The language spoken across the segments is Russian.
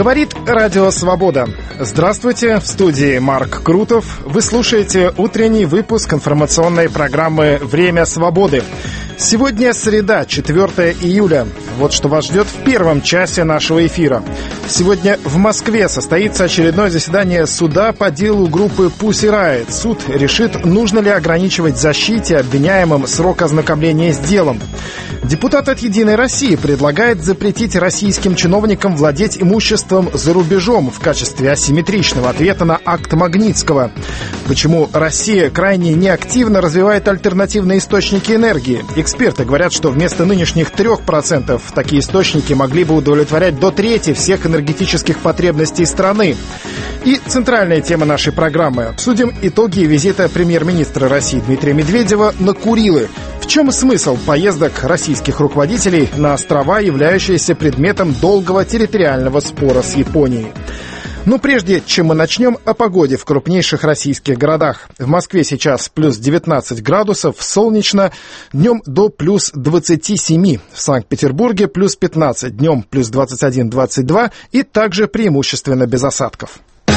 Говорит Радио Свобода. Здравствуйте, в студии Марк Крутов. Вы слушаете утренний выпуск информационной программы «Время свободы». Сегодня среда, 4 июля. Вот что вас ждет в первом часе нашего эфира. Сегодня в Москве состоится очередное заседание суда по делу группы Pussy Riot. Суд решит, нужно ли ограничивать защите обвиняемым срок ознакомления с делом. Депутат от «Единой России» предлагает запретить российским чиновникам владеть имуществом за рубежом в качестве асимметричного ответа на акт Магнитского. Почему Россия крайне неактивно развивает альтернативные источники энергии? Эксперты говорят, что вместо нынешних 3% такие источники могли бы удовлетворять до трети всех энергетических потребностей страны. И центральная тема нашей программы. Обсудим итоги визита премьер-министра России Дмитрия Медведева на Курилы. В чем смысл поездок российских руководителей на острова, являющиеся предметом долгого территориального спора с Японией? Но прежде чем мы начнем, о погоде в крупнейших российских городах. В Москве сейчас плюс 19 градусов, солнечно, днем до плюс 27. В Санкт-Петербурге плюс 15, днем плюс 21-22 и также преимущественно без осадков.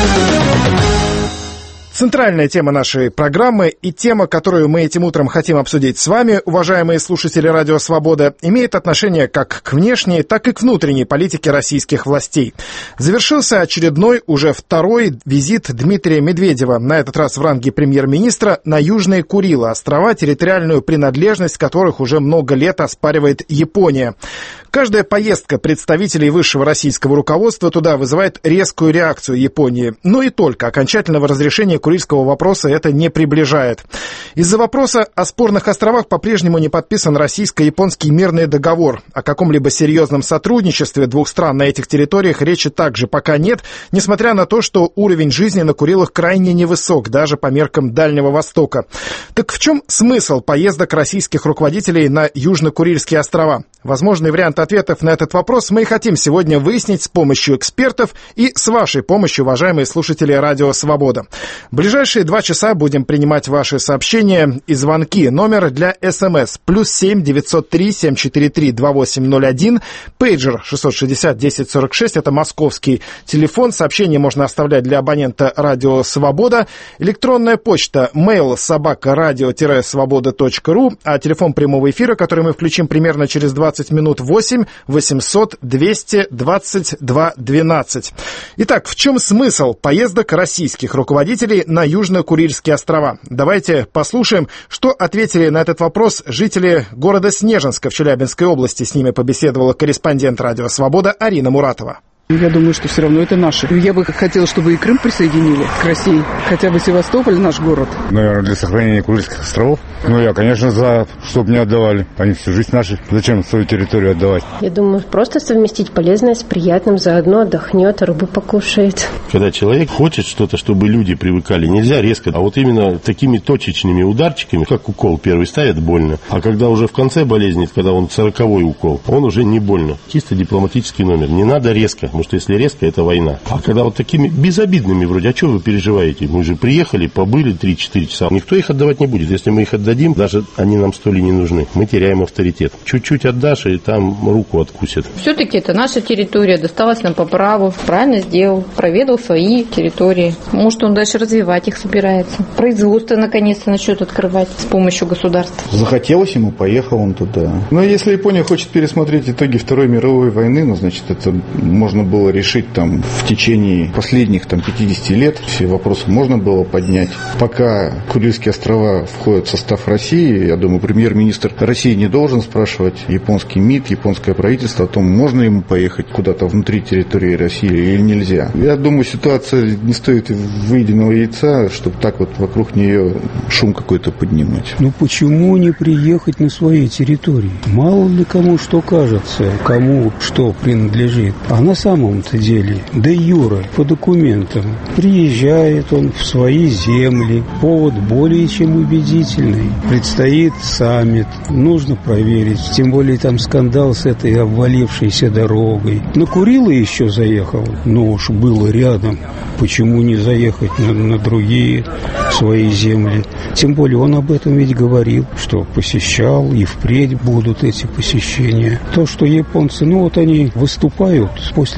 Центральная тема нашей программы и тема, которую мы этим утром хотим обсудить с вами, уважаемые слушатели Радио Свобода, имеет отношение как к внешней, так и к внутренней политике российских властей. Завершился очередной, уже второй визит Дмитрия Медведева, на этот раз в ранге премьер-министра, на Южные Курилы, острова, территориальную принадлежность которых уже много лет оспаривает Япония. Каждая поездка представителей высшего российского руководства туда вызывает резкую реакцию Японии. Но и только окончательного разрешения Курильского вопроса это не приближает. Из-за вопроса о спорных островах по-прежнему не подписан российско-японский мирный договор. О каком-либо серьезном сотрудничестве двух стран на этих территориях речи также пока нет, несмотря на то, что уровень жизни на Курилах крайне невысок, даже по меркам Дальнего Востока. Так в чем смысл поездок российских руководителей на Южно-Курильские острова? Возможный вариант ответов на этот вопрос мы и хотим сегодня выяснить с помощью экспертов и с вашей помощью, уважаемые слушатели Радио Свобода. В ближайшие 2 часа будем принимать ваши сообщения и звонки. Номер для СМС +7 903 743 2801, пейджер 660 1046, это московский телефон. Сообщение можно оставлять для абонента Радио Свобода. Электронная почта mail@radio-svoboda.ru, а телефон прямого эфира, который мы включим примерно через 20 минут, 8 800 222 12. Итак, в чем смысл поездок российских руководителей на Южно-Курильские острова? Давайте послушаем, что ответили на этот вопрос жители города Снежинска в Челябинской области. С ними побеседовала корреспондент Радио Свобода Арина Муратова. Я думаю, что все равно это наши. Я бы хотела, чтобы и Крым присоединили к России. Хотя бы Севастополь, наш город. Наверное, для сохранения Курильских островов. Ну, я, конечно, за, чтобы не отдавали. Они всю жизнь наши. Зачем свою территорию отдавать? Я думаю, просто совместить полезное с приятным. Заодно отдохнет, рыбу покушает. Когда человек хочет что-то, чтобы люди привыкали, нельзя резко. А вот именно такими точечными ударчиками, как укол первый ставят, больно. А когда уже в конце болезни, когда он 40-й укол, он уже не больно. Чисто дипломатический номер. Не надо резко. Потому что если резко, это война. А когда вот такими безобидными вроде, а что вы переживаете? Мы же приехали, побыли 3-4 часа. Никто их отдавать не будет. Если мы их отдадим, даже они нам столь и не нужны. Мы теряем авторитет. Чуть-чуть отдашь, и там руку откусят. Все-таки это наша территория, досталась нам по праву. Правильно сделал. Проведал свои территории. Может, он дальше развивать их собирается. Производство наконец-то начнет открывать с помощью государства. Захотелось ему, поехал он туда. Но если Япония хочет пересмотреть итоги Второй мировой войны, ну, значит, это можно было решить там в течение последних 50 лет. Все вопросы можно было поднять. Пока Курильские острова входят в состав России, я думаю, премьер-министр России не должен спрашивать японский МИД, японское правительство о том, можно ему поехать куда-то внутри территории России или нельзя. Я думаю, ситуация не стоит выеденного яйца, чтобы так вот вокруг нее шум какой-то поднимать. Ну почему не приехать на своей территории? Мало ли кому что кажется, кому что принадлежит. А на самом-то деле, де юре, по документам, приезжает он в свои земли. Повод более чем убедительный. Предстоит саммит. Нужно проверить. Тем более там скандал с этой обвалившейся дорогой. На Курилы еще заехал. Ну уж было рядом. Почему не заехать на другие свои земли? Тем более он об этом ведь говорил, что посещал и впредь будут эти посещения. То, что японцы, ну вот они выступают после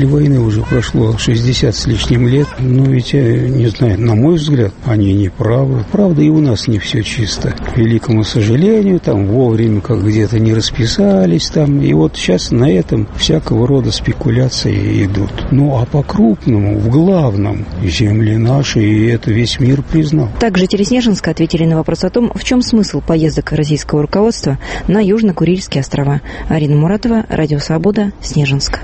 После войны уже прошло 60 с лишним лет, но ведь, не знаю, на мой взгляд, они не правы. Правда, и у нас не все чисто. К великому сожалению, там вовремя как где-то не расписались, там, и вот сейчас на этом всякого рода спекуляции идут. Ну, а по-крупному, в главном, земли наши, и это весь мир признал. Также жители Снежинска ответили на вопрос о том, в чем смысл поездок российского руководства на Южно-Курильские острова. Арина Муратова, Радио Свобода, Снежинск.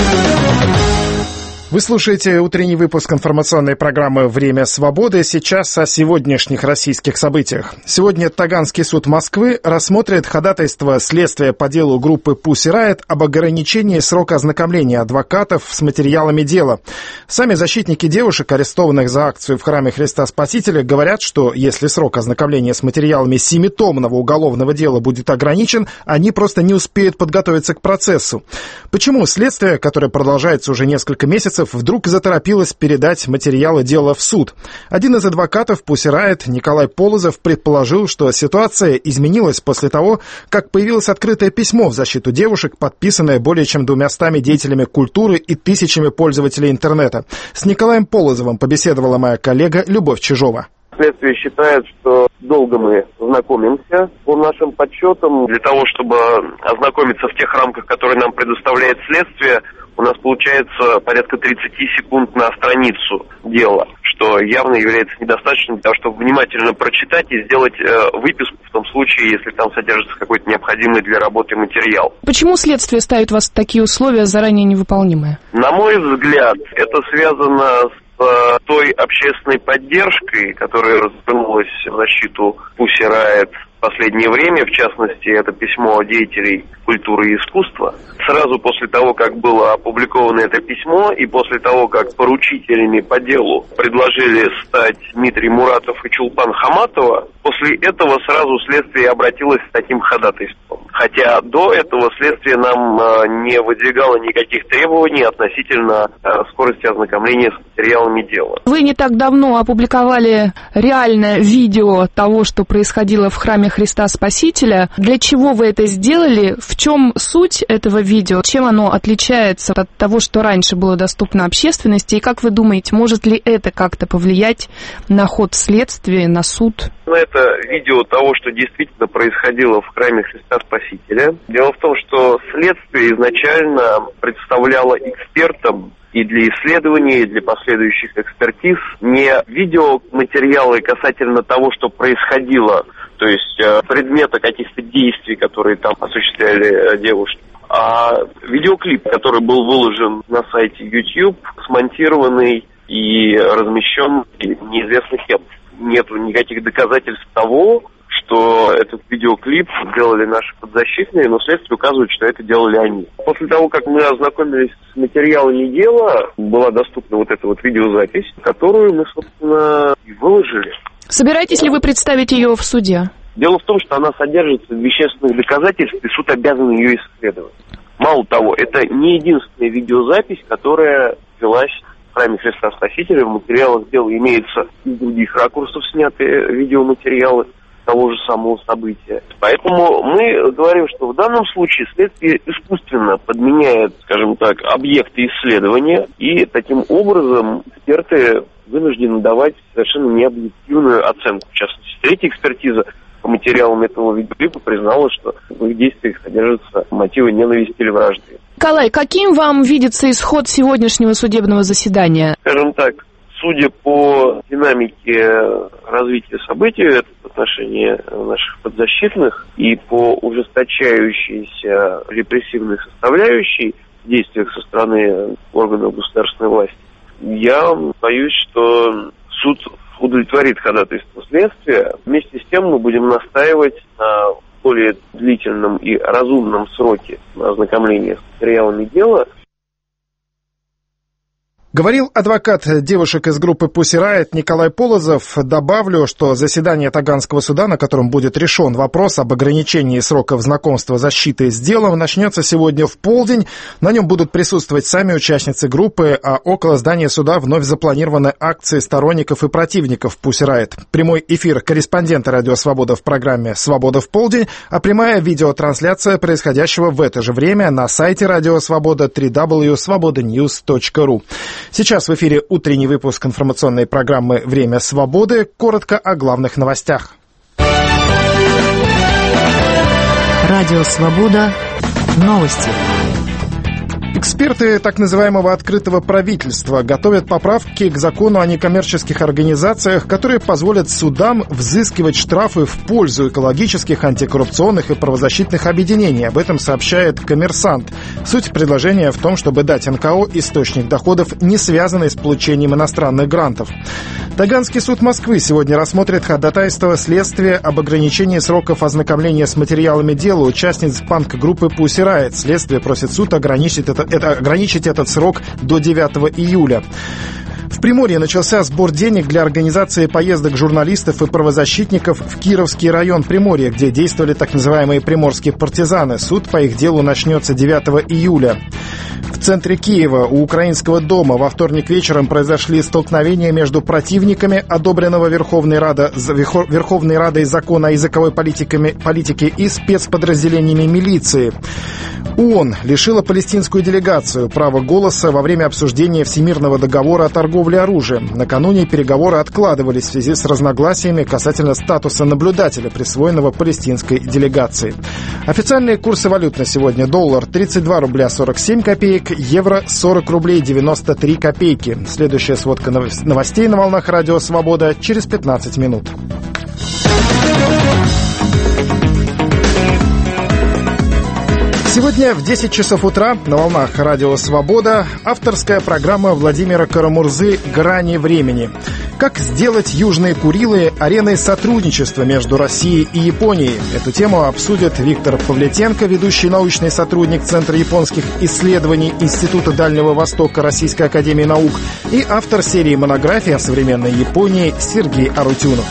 Вы слушаете утренний выпуск информационной программы «Время свободы». Сейчас о сегодняшних российских событиях. Сегодня Таганский суд Москвы рассмотрит ходатайство следствия по делу группы Pussy Riot об ограничении срока ознакомления адвокатов с материалами дела. Сами защитники девушек, арестованных за акцию в храме Христа Спасителя, говорят, что если срок ознакомления с материалами 7-томного уголовного дела будет ограничен, они просто не успеют подготовиться к процессу. Почему следствие, которое продолжается уже несколько месяцев, вдруг заторопилось передать материалы дела в суд? Один из адвокатов Pussy Riot, Николай Полозов, предположил, что ситуация изменилась после того, как появилось открытое письмо в защиту девушек, подписанное более чем 200 деятелями культуры и тысячами пользователей интернета. С Николаем Полозовым побеседовала моя коллега Любовь Чижова. Следствие считает, что долго мы знакомимся по нашим подсчетам. Для того, чтобы ознакомиться в тех рамках, которые нам предоставляет следствие, у нас получается порядка 30 секунд на страницу дела, что явно является недостаточным для того, чтобы внимательно прочитать и сделать выписку в том случае, если там содержится какой-то необходимый для работы материал. Почему следствие ставит вас в такие условия, заранее невыполнимые? На мой взгляд, это связано с той общественной поддержкой, которая развернулась в защиту Pussy Riot в последнее время, в частности, это письмо деятелей культуры и искусства. Сразу после того, как было опубликовано это письмо, и после того, как поручителями по делу предложили стать Дмитрий Муратов и Чулпан Хаматова, после этого сразу следствие обратилось с таким ходатайством. Хотя до этого следствие нам не выдвигало никаких требований относительно скорости ознакомления с материалами дела. Вы не так давно опубликовали реальное видео того, что происходило в храме Христа Спасителя. Для чего вы это сделали? В чем суть этого видео? Чем оно отличается от того, что раньше было доступно общественности? И как вы думаете, может ли это как-то повлиять на ход следствия, на суд? Это видео того, что действительно происходило в храме Христа Спасителя. Дело в том, что следствие изначально представляло экспертам и для исследований, и для последующих экспертиз не видеоматериалы касательно того, что происходило, то есть предмета каких-то действий, которые там осуществляли девушки, а видеоклип, который был выложен на сайте YouTube, смонтированный и размещен неизвестно кем. Нету никаких доказательств того, что этот видеоклип делали наши подзащитные, но следствие указывает, что это делали они. После того, как мы ознакомились с материалами дела, была доступна вот эта вот видеозапись, которую мы, собственно, и выложили. Собираетесь ли вы представить ее в суде? Дело в том, что она содержится в вещественных доказательствах, и суд обязан ее исследовать. Мало того, это не единственная видеозапись, которая велась в храме Христа Спасителя. В материалах дела имеется из других ракурсов снятые видеоматериалы того же самого события. Поэтому мы говорим, что в данном случае следствие искусственно подменяет, скажем так, объекты исследования, и таким образом эксперты вынуждены давать совершенно необъективную оценку. В частности, третья экспертиза по материалам этого видеоклипа признала, что в их действиях содержатся мотивы ненависти или вражды. Николай, каким вам видится исход сегодняшнего судебного заседания? Скажем так, судя по динамике развития событий в отношении наших подзащитных и по ужесточающейся репрессивной составляющей в действиях со стороны органов государственной власти, я боюсь, что суд удовлетворит ходатайство следствия. Вместе с тем мы будем настаивать на более длительном и разумном сроке на ознакомление с материалами дела. Говорил адвокат девушек из группы Pussy Riot Николай Полозов. Добавлю, что заседание Таганского суда, на котором будет решен вопрос об ограничении сроков знакомства защиты с делом, начнется сегодня в полдень. На нем будут присутствовать сами участницы группы, а около здания суда вновь запланированы акции сторонников и противников Pussy Riot. Прямой эфир корреспондента «Радио Свобода» в программе «Свобода в полдень», а прямая видеотрансляция происходящего в это же время на сайте «Радио Свобода» www.svobodanews.ru. Сейчас в эфире утренний выпуск информационной программы «Время свободы». Коротко о главных новостях. Радио Свобода. Новости. Эксперты так называемого открытого правительства готовят поправки к закону о некоммерческих организациях, которые позволят судам взыскивать штрафы в пользу экологических, антикоррупционных и правозащитных объединений. Об этом сообщает «Коммерсант». Суть предложения в том, чтобы дать НКО источник доходов, не связанный с получением иностранных грантов. Таганский суд Москвы сегодня рассмотрит ходатайство следствия об ограничении сроков ознакомления с материалами дела участниц панк-группы Pussy Riot. Следствие просит суд ограничить этот срок до 9 июля. В Приморье начался сбор денег для организации поездок журналистов и правозащитников в Кировский район Приморья, где действовали так называемые приморские партизаны. Суд по их делу начнется 9 июля. В центре Киева у Украинского дома во вторник вечером произошли столкновения между противниками одобренного Верховной Радой закона о языковой политике и спецподразделениями милиции. ООН лишила палестинскую делегацию права голоса во время обсуждения Всемирного договора о торговле оружием. Накануне переговоры откладывались в связи с разногласиями касательно статуса наблюдателя, присвоенного палестинской делегации. Официальные курсы валют на сегодня: доллар 32 рубля 47 копеек, евро 40 рублей 93 копейки. Следующая сводка новостей на волнах Радио Свобода через 15 минут. Сегодня в 10 часов утра на волнах Радио Свобода авторская программа Владимира Карамурзы «Грани времени». Как сделать Южные Курилы ареной сотрудничества между Россией и Японией? Эту тему обсудят Виктор Павлетенко, ведущий научный сотрудник Центра японских исследований Института Дальнего Востока Российской академии наук, и автор серии монографий о современной Японии Сергей Арутюнов.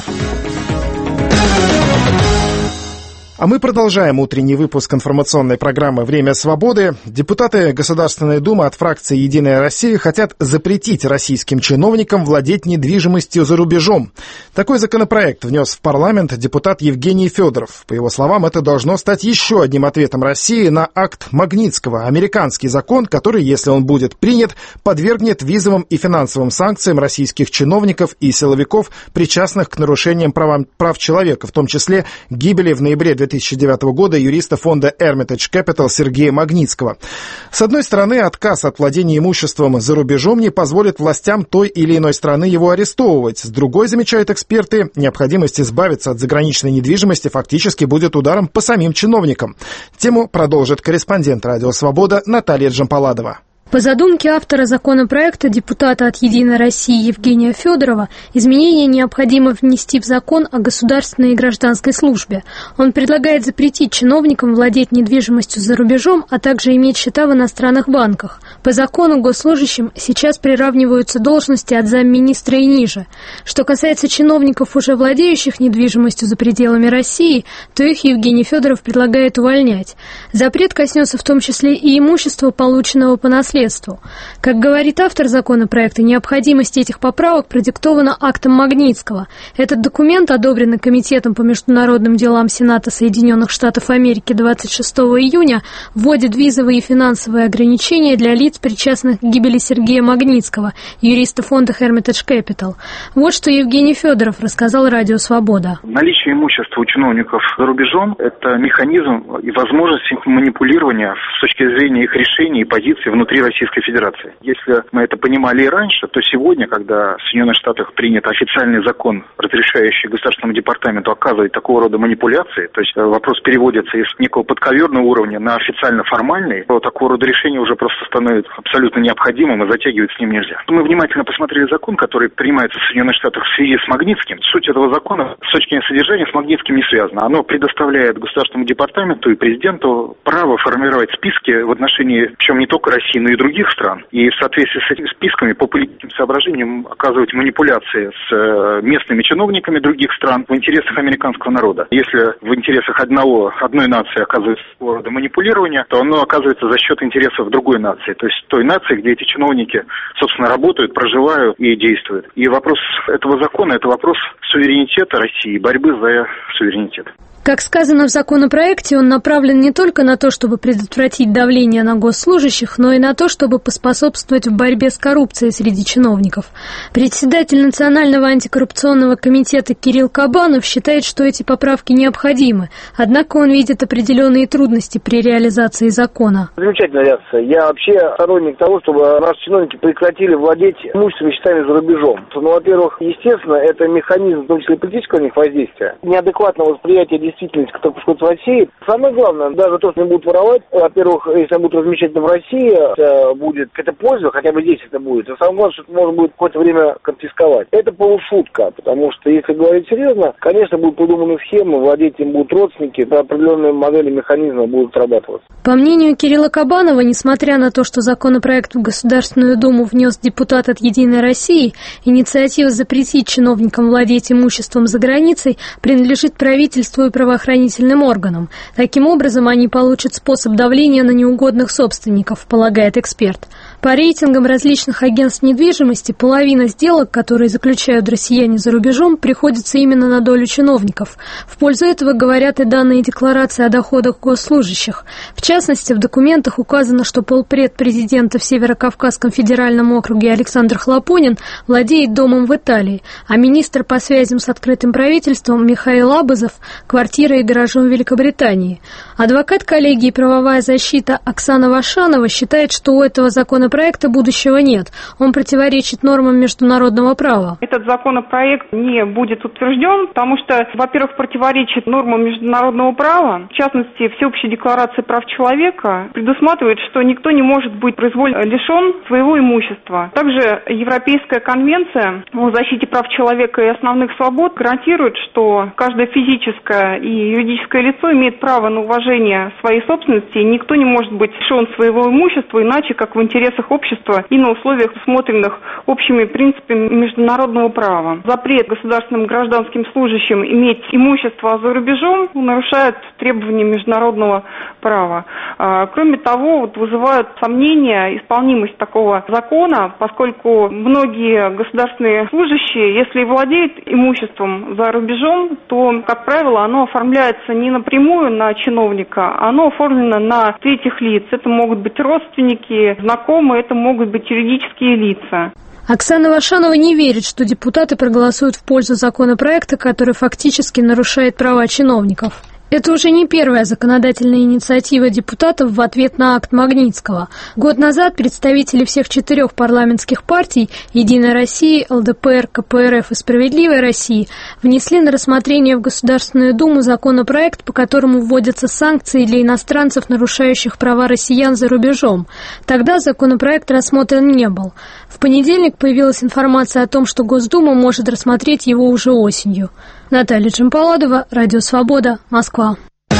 А мы продолжаем утренний выпуск информационной программы «Время свободы». Депутаты Государственной Думы от фракции «Единая Россия» хотят запретить российским чиновникам владеть недвижимостью за рубежом. Такой законопроект внес в парламент депутат Евгений Федоров. По его словам, это должно стать еще одним ответом России на акт Магнитского, американский закон, который, если он будет принят, подвергнет визовым и финансовым санкциям российских чиновников и силовиков, причастных к нарушениям прав человека, в том числе гибели в ноябре 2009 года юриста фонда Hermitage Capital Сергея Магнитского. С одной стороны, отказ от владения имуществом за рубежом не позволит властям той или иной страны его арестовывать. С другой, замечают эксперты, необходимость избавиться от заграничной недвижимости фактически будет ударом по самим чиновникам. Тему продолжит корреспондент «Радио Свобода» Наталья Джампаладова. По задумке автора законопроекта, депутата от «Единой России» Евгения Федорова, изменения необходимо внести в закон о государственной и гражданской службе. Он предлагает запретить чиновникам владеть недвижимостью за рубежом, а также иметь счета в иностранных банках. По закону госслужащим сейчас приравниваются должности от замминистра и ниже. Что касается чиновников, уже владеющих недвижимостью за пределами России, то их Евгений Федоров предлагает увольнять. Запрет коснется в том числе и имущества, полученного по наследству. Как говорит автор законопроекта, необходимость этих поправок продиктована актом Магнитского. Этот документ, одобренный Комитетом по международным делам Сената Соединенных Штатов Америки 26 июня, вводит визовые и финансовые ограничения для лиц, причастных к гибели Сергея Магнитского, юриста фонда Hermitage Capital. Вот что Евгений Федоров рассказал Радио Свобода. Наличие имущества у чиновников за рубежом – это механизм и возможность манипулирования с точки зрения их решений и позиций внутри Российской Федерации. Если мы это понимали и раньше, то сегодня, когда в Соединенных Штатах принят официальный закон, разрешающий Государственному департаменту оказывать такого рода манипуляции, то есть вопрос переводится из некого подковерного уровня на официально-формальный, то такого рода решение уже просто становится абсолютно необходимым и затягивать с ним нельзя. Мы внимательно посмотрели закон, который принимается в Соединенных Штатах в связи с Магнитским. Суть этого закона с точки зрения содержания с Магнитским не связана. Оно предоставляет Государственному департаменту и президенту право формировать списки в отношении, причем не только России, но и других стран. И в соответствии с этими списками по политическим соображениям оказывать манипуляции с местными чиновниками других стран в интересах американского народа. Если в интересах одной нации оказывается такого рода манипулирование, то оно оказывается за счет интересов другой нации. То есть той нации, где эти чиновники, собственно, работают, проживают и действуют. И вопрос этого закона – это вопрос суверенитета России, борьбы за суверенитет. Как сказано в законопроекте, он направлен не только на то, чтобы предотвратить давление на госслужащих, но и на то, чтобы поспособствовать в борьбе с коррупцией среди чиновников. Председатель Национального антикоррупционного комитета Кирилл Кабанов считает, что эти поправки необходимы, однако он видит определенные трудности при реализации закона. Замечательная реакция. Я вообще сторонник того, чтобы наши чиновники прекратили владеть имущественными счетами за рубежом. Ну, во-первых, естественно, это механизм, в том числе политического на них воздействия, неадекватного восприятия действительности, которая происходит в России. Самое главное, даже то, что они будут воровать, во-первых, если они будут размещать это в России, это будет какая-то польза, хотя бы здесь это будет. А самое главное, что это можно будет какое-то время конфисковать. Это полушутка, потому что, если говорить серьезно, конечно, будут придуманы схемы, владеть им будут родственники, определенные модели механизмов будут срабатывать. По мнению Кирилла Кабанова, несмотря на то, что законопроект в Государственную Думу внес депутат от «Единой России», инициатива запретить чиновникам владеть имуществом за границей принадлежит правительству и правоохранительным органам. Таким образом, они получат способ давления на неугодных собственников, полагает эксперт. По рейтингам различных агентств недвижимости, половина сделок, которые заключают россияне за рубежом, приходится именно на долю чиновников. В пользу этого говорят и данные декларации о доходах госслужащих. В частности, в документах указано, что полпред президента в Северо-Кавказском федеральном округе Александр Хлопонин владеет домом в Италии, а министр по связям с открытым правительством Михаил Абазов – квартирой и гаражом в Великобритании. Адвокат коллегии «Правовая защита» Оксана Вашанова считает, что у этого законопроекта будущего нет. Он противоречит нормам международного права. Этот законопроект не будет утвержден, потому что, во-первых, противоречит нормам международного права. В частности, Всеобщая декларация прав человека предусматривает, что никто не может быть произвольно лишен своего имущества. Также Европейская конвенция о защите прав человека и основных свобод гарантирует, что каждое физическое и юридическое лицо имеет право на уважение своей собственности, и никто не может быть лишен своего имущества иначе, как в интересах общества и на условиях, усмотренных общими принципами международного права. Запрет государственным гражданским служащим иметь имущество за рубежом нарушает требования международного права. Кроме того, вызывают сомнения исполнимость такого закона, поскольку многие государственные служащие, если владеют имуществом за рубежом, то, как правило, оно оформляется не напрямую на чиновника, оно оформлено на третьих лиц. Это могут быть родственники, знакомые, это могут быть юридические лица. Оксана Вашанова не верит, что депутаты проголосуют в пользу законопроекта, который фактически нарушает права чиновников. Это уже не первая законодательная инициатива депутатов в ответ на акт Магнитского. Год назад представители всех 4 парламентских партий «Единой России», ЛДПР, КПРФ и «Справедливой России» внесли на рассмотрение в Государственную Думу законопроект, по которому вводятся санкции для иностранцев, нарушающих права россиян за рубежом. Тогда законопроект рассмотрен не был. В понедельник появилась информация о том, что Госдума может рассмотреть его уже осенью. Наталья Джампаладова, Радио Свобода, Москва.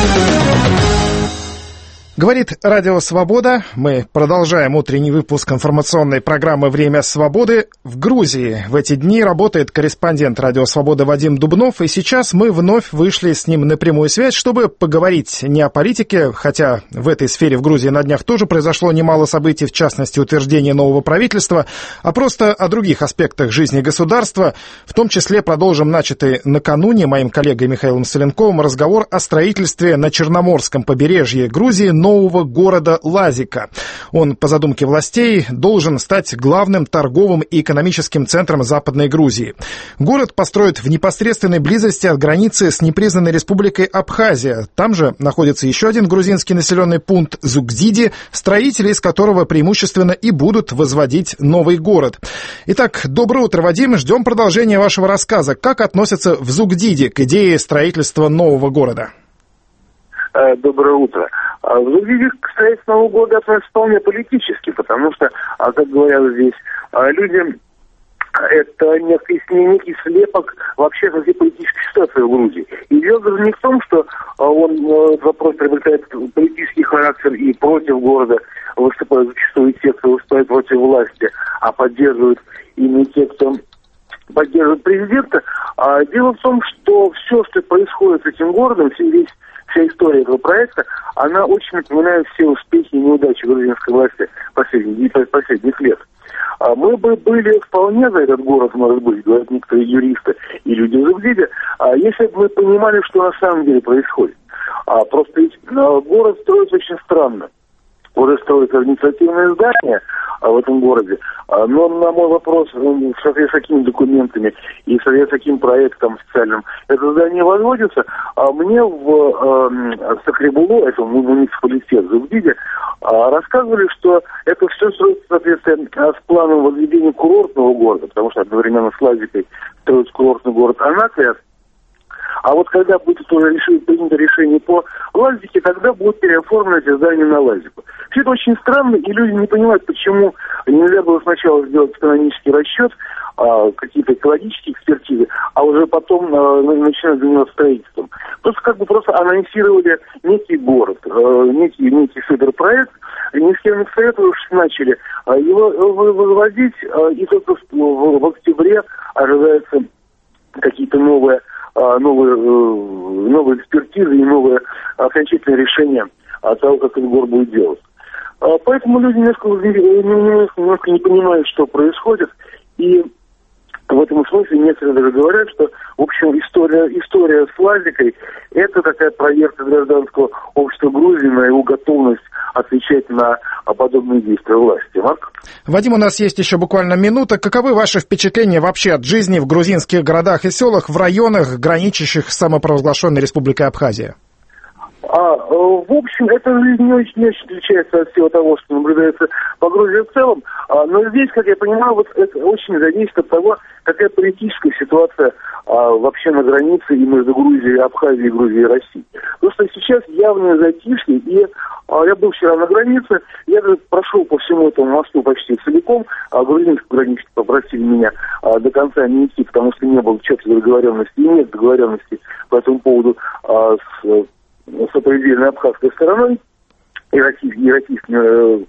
Говорит Радио Свобода. Мы продолжаем утренний выпуск информационной программы «Время свободы». В Грузии в эти дни работает корреспондент Радио Свобода Вадим Дубнов, и сейчас мы вновь вышли с ним на прямую связь, чтобы поговорить не о политике, хотя в этой сфере в Грузии на днях тоже произошло немало событий, в частности утверждение нового правительства, а просто о других аспектах жизни государства. В том числе продолжим начатый накануне моим коллегой Михаилом Соленковым разговор о строительстве на Черноморском побережье Грузии нового города Лазика. Он, по задумке властей, должен стать главным торговым и экономическим центром Западной Грузии. Город построят в непосредственной близости от границы с непризнанной республикой Абхазия. Там же находится еще один грузинский населенный пункт Зугдиди, строители из которого преимущественно и будут возводить новый город. Итак, доброе утро, Вадим. Ждем продолжения вашего рассказа. Как относятся в Зугдиди к идее строительства нового города? Доброе утро. В Зугдиди к строительству Нового года относятся вполне политически, потому что, как говорят здесь люди, это некий слепок вообще со всей политической ситуации в Грузии. И дело даже не в том, что этот вопрос приобретает политический характер характер и против города выступают зачастую те, кто выступает против власти, а поддерживают именно те, кто поддерживает президента. Дело в том, что все, что происходит с этим городом, вся история этого проекта, она очень напоминает все успехи и неудачи грузинской власти последних лет. Мы бы были вполне за этот город, может быть, говорят некоторые юристы и люди в Зубдибе, если бы мы понимали, что на самом деле происходит. Просто ведь город строится очень странно. Уже строятся административные здания в этом городе, но на мой вопрос, в соответствии с какими документами и в соответствии с каким проектом специальным это здание возводится, мне в Сакребулу, это муниципалитет в Зубдибе, рассказывали, что это все строится в соответствии с планом возведения курортного города, потому что одновременно с Лазикой строится курортный город Анакреас. А вот когда будет уже принято решение по Лазике, тогда будут переоформлены эти здания на Лазику. Все это очень странно, и люди не понимают, почему нельзя было сначала сделать экономический расчет, какие-то экологические экспертизы, а уже потом начинать заниматься строительством. Просто анонсировали некий город, некий суперпроект, ни с кем не советовавшись, начали его выводить, и только в октябре ожидаются какие-то новые экспертизы и новые окончательные решения того, как этот город будет делать. Поэтому люди немножко не понимают, что происходит, и в этом смысле некоторые даже говорят, что, в общем, история с Лазикой – это такая проверка гражданского общества Грузии на его готовность отвечать на подобные действия власти. Марк? Вадим, у нас есть еще буквально минута. Каковы ваши впечатления вообще от жизни в грузинских городах и селах, в районах, граничащих с самопровозглашенной Республикой Абхазия? В общем, эта жизнь не очень отличается от всего того, что наблюдается по Грузии в целом. Но здесь, как я понимаю, вот это очень зависит от того, какая политическая ситуация вообще на границе и между Грузией, Абхазией, Грузией и Россией. Потому что сейчас явное затишье, и я был вчера на границе, я прошел по всему этому мосту почти целиком, грузинские границы попросили меня до конца не идти, потому что не было четкой договоренности, и нет договоренности по этому поводу с сопредельной абхазской стороной и российским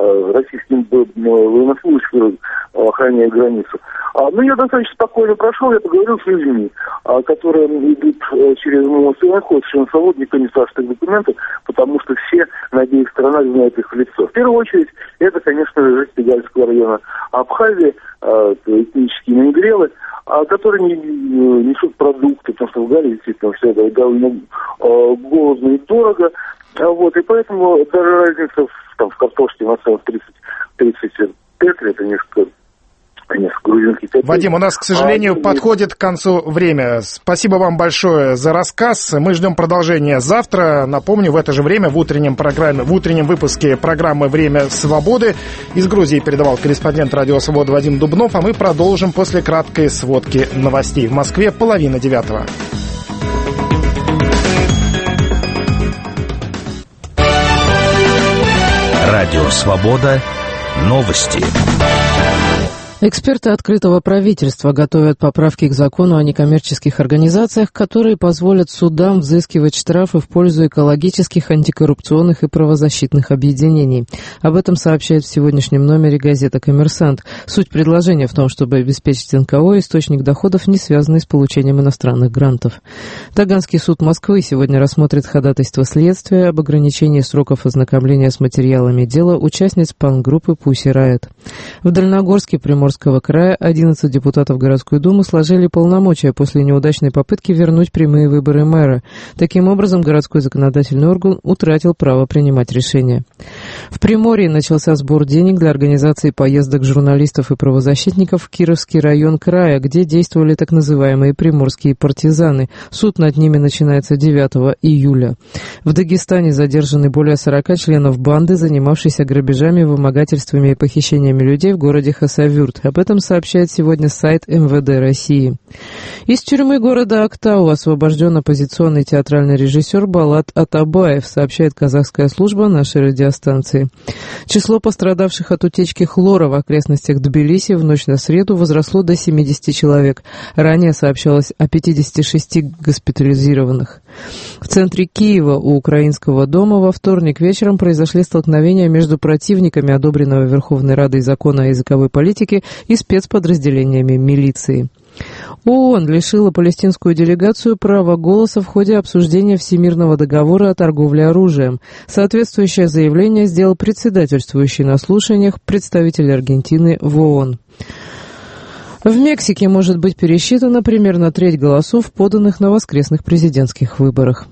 военнослужащим, охраняя границу. Но я достаточно спокойно прошел, я поговорил с людьми, которые идут через мост, и ходят совершенно свободно, никто не спрашивает документы, потому что все на обеих сторонах знают их в лицо. В первую очередь, это, конечно, жители Гальского района Абхазии, этнические мингрелы, которые несут продукты, потому что в Галлии действительно все это довольно голодно и дорого. И поэтому даже разница в картошке на ценах 30 петли, это несколько грузинских петель. Вадим, у нас, к сожалению, подходит к концу время. Спасибо вам большое за рассказ. Мы ждем продолжения завтра. Напомню, в это же время в утреннем выпуске программы «Время свободы» из Грузии передавал корреспондент «Радио Свобода» Вадим Дубнов, а мы продолжим после краткой сводки новостей. В Москве 8:30. Радио «Свобода». Новости. Эксперты открытого правительства готовят поправки к закону о некоммерческих организациях, которые позволят судам взыскивать штрафы в пользу экологических, антикоррупционных и правозащитных объединений. Об этом сообщает в сегодняшнем номере газета «Коммерсант». Суть предложения в том, чтобы обеспечить НКО источник доходов, не связанный с получением иностранных грантов. Таганский суд Москвы сегодня рассмотрит ходатайство следствия об ограничении сроков ознакомления с материалами дела участниц панк-группы «Пусси Райот». В Дальногорске Приморского края 11 депутатов городской думы сложили полномочия после неудачной попытки вернуть прямые выборы мэра. Таким образом, городской законодательный орган утратил право принимать решения. В Приморье начался сбор денег для организации поездок журналистов и правозащитников в Кировский район края, где действовали так называемые приморские партизаны. Суд над ними начинается 9 июля. В Дагестане задержаны более 40 членов банды, занимавшейся грабежами, вымогательствами и похищениями людей в городе Хасавюрт. Об этом сообщает сегодня сайт МВД России. Из тюрьмы города Актау освобожден оппозиционный театральный режиссер Балат Атабаев, сообщает казахская служба нашей радиостанции. Число пострадавших от утечки хлора в окрестностях Тбилиси в ночь на среду возросло до 70 человек. Ранее сообщалось о 56 госпитализированных. В центре Киева у Украинского дома во вторник вечером произошли столкновения между противниками одобренного Верховной Радой закона о языковой политике и спецподразделениями милиции. ООН лишила палестинскую делегацию права голоса в ходе обсуждения Всемирного договора о торговле оружием. Соответствующее заявление сделал председательствующий на слушаниях представитель Аргентины в ООН. В Мексике может быть пересчитано примерно треть голосов, поданных на воскресных президентских выборах.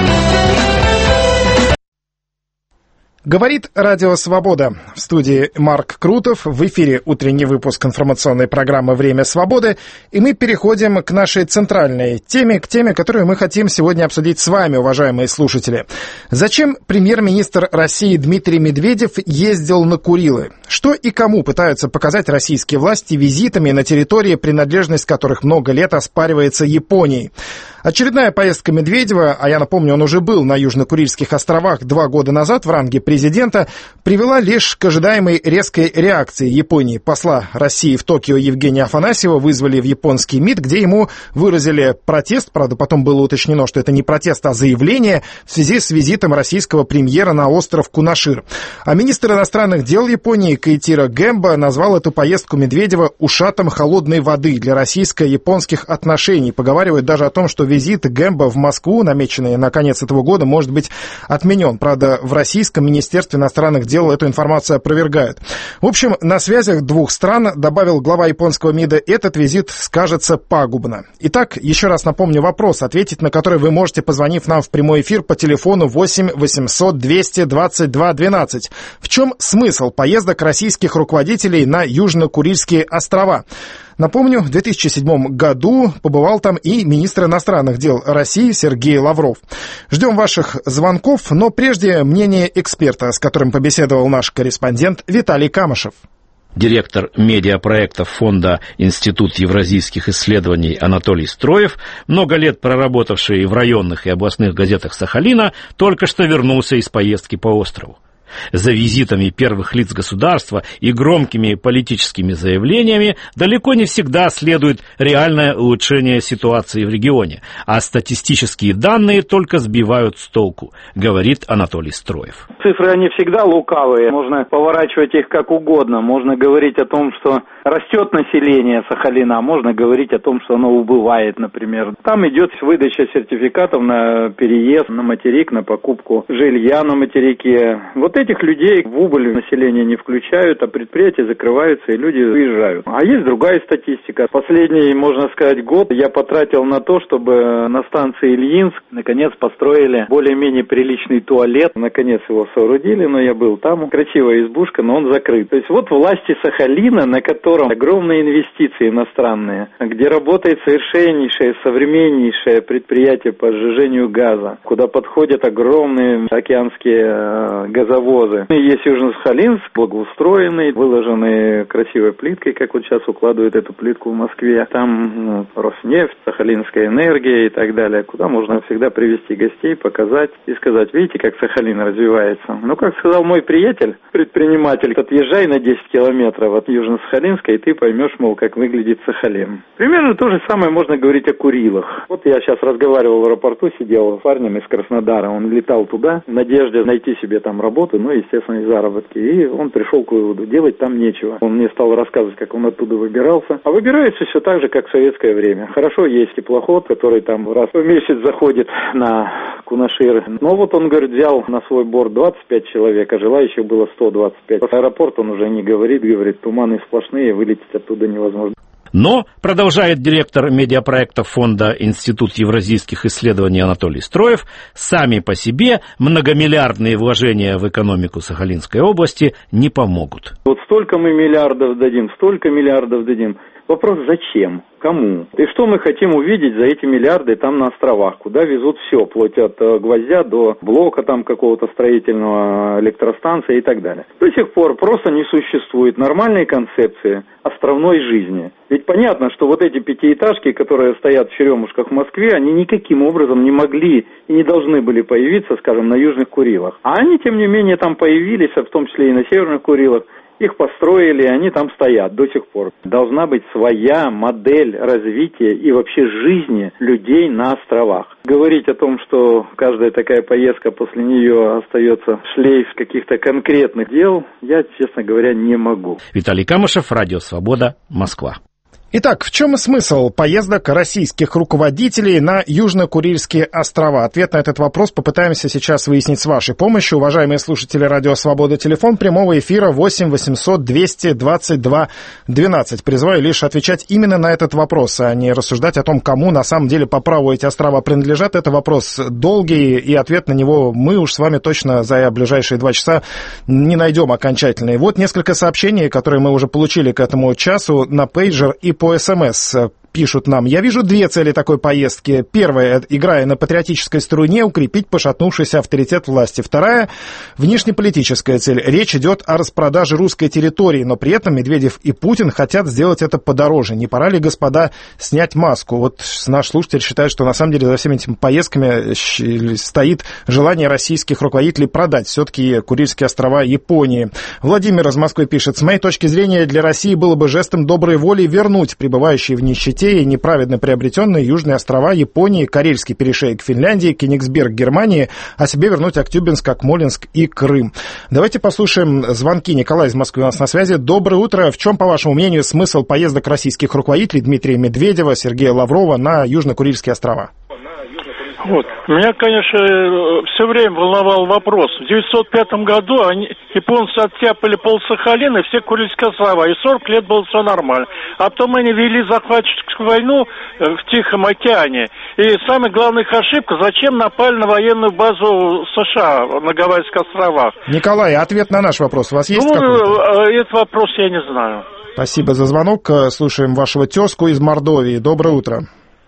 Говорит Радио Свобода. В студии Марк Крутов. В эфире утренний выпуск информационной программы «Время свободы». И мы переходим к нашей центральной теме, к теме, которую мы хотим сегодня обсудить с вами, уважаемые слушатели. Зачем премьер-министр России Дмитрий Медведев ездил на Курилы? Что и кому пытаются показать российские власти визитами на территории, принадлежность которых много лет оспаривается Японией? Очередная поездка Медведева, а я напомню, он уже был на Южно-Курильских островах 2 года назад в ранге президента, привела лишь к ожидаемой резкой реакции Японии. Посла России в Токио Евгения Афанасьева вызвали в японский МИД, где ему выразили протест. Правда, потом было уточнено, что это не протест, а заявление в связи с визитом российского премьера на остров Кунашир. А министр иностранных дел Японии Коэтиро Гэмба назвал эту поездку Медведева ушатом холодной воды для российско-японских отношений. Поговаривают даже о том, что визит Гэмба в Москву, намеченный на конец этого года, может быть отменен. Правда, в российском Министерстве иностранных дел эту информацию опровергают. В общем, на связях двух стран, добавил глава японского МИДа, этот визит скажется пагубно. Итак, еще раз напомню вопрос, ответить на который вы можете, позвонив нам в прямой эфир по телефону 8 800 222 12. В чем смысл поездок российских руководителей на Южно-Курильские острова? Напомню, в 2007 году побывал там и министр иностранных дел России Сергей Лавров. Ждем ваших звонков, но прежде мнение эксперта, с которым побеседовал наш корреспондент Виталий Камышев. Директор медиапроектов фонда «Институт евразийских исследований» Анатолий Строев, много лет проработавший в районных и областных газетах Сахалина, только что вернулся из поездки по острову. За визитами первых лиц государства и громкими политическими заявлениями далеко не всегда следует реальное улучшение ситуации в регионе, а статистические данные только сбивают с толку, говорит Анатолий Строев. Цифры, они всегда лукавые, можно поворачивать их как угодно, можно говорить о том, что растет население Сахалина, а можно говорить о том, что оно убывает, например. Там идет выдача сертификатов на переезд на материк, на покупку жилья на материке. Вот этих людей в убыль населения не включают, а предприятия закрываются и люди уезжают. А есть другая статистика. Последний, можно сказать, год я потратил на то, чтобы на станции Ильинск наконец построили более-менее приличный туалет. Наконец его соорудили, но я был там. Красивая избушка, но он закрыт. То есть вот власти Сахалина, на котором огромные инвестиции иностранные, где работает совершеннейшее, современнейшее предприятие по сжижению газа, куда подходят огромные океанские газовозы. Есть Южно-Сахалинск, благоустроенный, выложенный красивой плиткой, как вот сейчас укладывают эту плитку в Москве. Там Роснефть, Сахалинская энергия и так далее, куда можно всегда привести гостей, показать и сказать, видите, как Сахалин развивается. Ну, как сказал мой приятель, предприниматель, отъезжай на 10 километров от Южно-Сахалинска, и ты поймешь, мол, как выглядит Сахалин. Примерно то же самое можно говорить о Курилах. Вот я сейчас разговаривал в аэропорту, сидел с парнем из Краснодара, он летал туда в надежде найти себе там работу, ну, естественно, и заработки. И он пришел к выводу, делать там нечего. Он мне стал рассказывать, как он оттуда выбирался. А выбирается все так же, как в советское время. Хорошо, есть теплоход, который там раз в месяц заходит на Кунашир. Но вот он, говорит, взял на свой борт 25 человек, а желающих было 125. В аэропорт он уже не говорит, туманы сплошные, вылететь оттуда невозможно. Но, продолжает директор медиапроекта фонда «Институт евразийских исследований» Анатолий Строев, сами по себе многомиллиардные вложения в экономику Сахалинской области не помогут. Вот столько мы миллиардов дадим, столько миллиардов дадим. Вопрос зачем? Кому? И что мы хотим увидеть за эти миллиарды там на островах? Куда везут все, вплоть от гвоздя до блока там какого-то строительного, электростанции и так далее. До сих пор просто не существует нормальной концепции островной жизни. Ведь понятно, что вот эти пятиэтажки, которые стоят в Черемушках в Москве, они никаким образом не могли и не должны были появиться, скажем, на Южных Курилах. А они, тем не менее, там появились, в том числе и на Северных Курилах. Их построили, они там стоят до сих пор. Должна быть своя модель развития и вообще жизни людей на островах. Говорить о том, что каждая такая поездка после нее остается шлейф каких-то конкретных дел, я, честно говоря, не могу. Виталий Камышев, Радио Свобода, Москва. Итак, в чем смысл поездок российских руководителей на Южно-Курильские острова? Ответ на этот вопрос попытаемся сейчас выяснить с вашей помощью. Уважаемые слушатели Радио Свобода, телефон прямого эфира 8 800 222 12. Призываю лишь отвечать именно на этот вопрос, а не рассуждать о том, кому на самом деле по праву эти острова принадлежат. Это вопрос долгий, и ответ на него мы уж с вами точно за ближайшие 2 часа не найдем окончательный. Вот несколько сообщений, которые мы уже получили к этому часу на пейджер и по СМС. Пишут нам: я вижу 2 цели такой поездки. Первая, играя на патриотической струне, укрепить пошатнувшийся авторитет власти. Вторая, внешнеполитическая цель. Речь идет о распродаже русской территории, но при этом Медведев и Путин хотят сделать это подороже. Не пора ли, господа, снять маску? Вот наш слушатель считает, что на самом деле за всеми этими поездками стоит желание российских руководителей продать все-таки Курильские острова Японии. Владимир из Москвы пишет: с моей точки зрения, для России было бы жестом доброй воли вернуть пребывающие в нищете и неправедно приобретенные Южные острова Японии, Карельский перешеек Финляндии, Кенигсберг Германии, а себе вернуть Актюбинск, Акмолинск и Крым. Давайте послушаем звонки. Николай из Москвы у нас на связи. Доброе утро. В чем, по вашему мнению, смысл поездок российских руководителей Дмитрия Медведева, Сергея Лаврова на Южно-Курильские острова? Вот. Меня, конечно, все время волновал вопрос. В 1905 году японцы оттяпали пол-Сахалина и все Курильские острова, и 40 лет было все нормально. А потом они вели захватческую войну в Тихом океане. И самая главная их ошибка, зачем напали на военную базу США на Гавайских островах. Николай, ответ на наш вопрос у вас есть какой-то? Этот вопрос я не знаю. Спасибо за звонок. Слушаем вашего тезку из Мордовии. Доброе утро.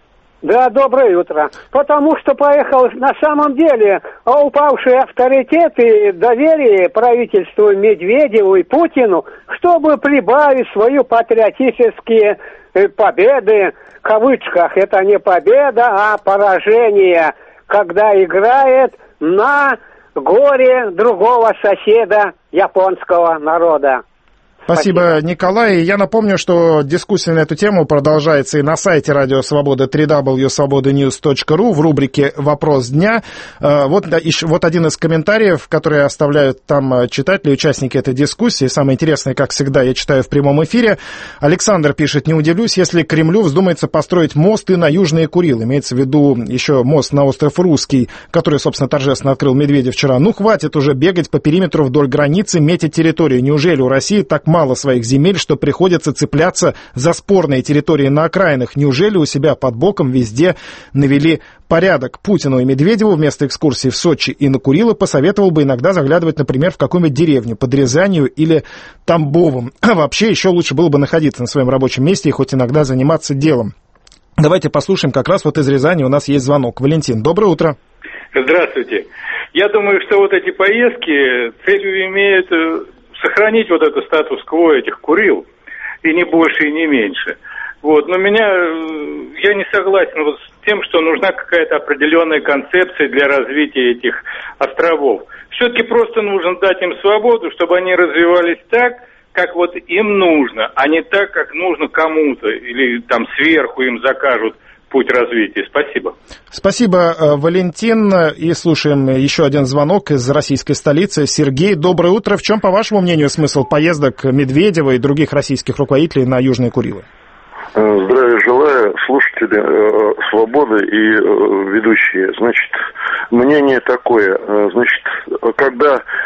Да, доброе утро. Потому что поехал на самом деле упавшие авторитеты, доверие правительству Медведеву и Путину, чтобы прибавить свои патриотические победы, в кавычках. Это не победа, а поражение, когда играет на горе другого соседа японского народа. Спасибо, Николай. Я напомню, что дискуссия на эту тему продолжается и на сайте Радио Свобода www.svobodanews.ru в рубрике «Вопрос дня». Вот один из комментариев, которые оставляют там читатели, участники этой дискуссии. Самое интересное, как всегда, я читаю в прямом эфире. Александр пишет: не удивлюсь, если Кремлю вздумается построить мост и на Южные Курилы. Имеется в виду еще мост на остров Русский, который, собственно, торжественно открыл Медведев вчера. Ну, хватит уже бегать по периметру вдоль границы, метить территорию. Неужели у России так мало своих земель, что приходится цепляться за спорные территории на окраинах? Неужели у себя под боком везде навели порядок? Путину и Медведеву вместо экскурсий в Сочи и на Курилы посоветовал бы иногда заглядывать, например, в какую-нибудь деревню под Рязанью или Тамбовом. Вообще еще лучше было бы находиться на своем рабочем месте и хоть иногда заниматься делом. Давайте послушаем, как раз вот из Рязани у нас есть звонок. Валентин, доброе утро. Здравствуйте. Я думаю, что вот эти поездки целью имеют сохранить вот этот статус-кво этих Курил, и не больше, и не меньше. Вот. Но я не согласен вот с тем, что нужна какая-то определенная концепция для развития этих островов. Все-таки просто нужно дать им свободу, чтобы они развивались так, как вот им нужно, а не так, как нужно кому-то, или там сверху им закажут путь развития. Спасибо. Спасибо, Валентин. И слушаем еще один звонок из российской столицы. Сергей, доброе утро. В чем, по вашему мнению, смысл поездок Медведева и других российских руководителей на Южные Курилы? Здравия желаю, слушатели «Свободы» и ведущие. Значит, мнение такое. Значит, когда